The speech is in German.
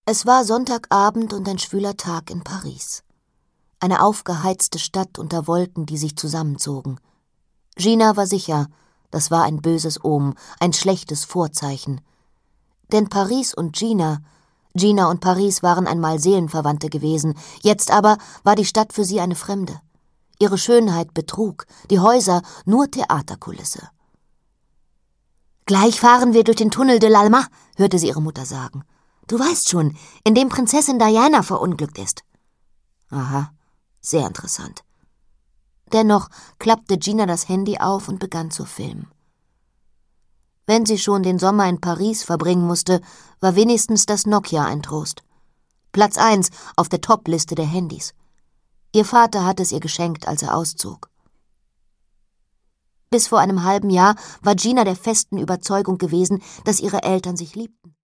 Es war Sonntagabend und ein schwüler Tag in Paris. Eine aufgeheizte Stadt unter Wolken, die sich zusammenzogen. Gina war sicher, das war ein böses Omen, ein schlechtes Vorzeichen. Denn Paris und Gina und Paris waren einmal Seelenverwandte gewesen, jetzt aber war die Stadt für sie eine Fremde. Ihre Schönheit Betrug, die Häuser nur Theaterkulisse. »Gleich fahren wir durch den Tunnel de l'Alma«, hörte sie ihre Mutter sagen. »Du weißt schon, in dem Prinzessin Diana verunglückt ist.« »Aha, sehr interessant.« Dennoch klappte Gina das Handy auf und begann zu filmen. Wenn sie schon den Sommer in Paris verbringen musste, war wenigstens das Nokia ein Trost. Platz 1 auf der Top-Liste der Handys. Ihr Vater hatte es ihr geschenkt, als er auszog. Bis vor einem halben Jahr war Gina der festen Überzeugung gewesen, dass ihre Eltern sich liebten.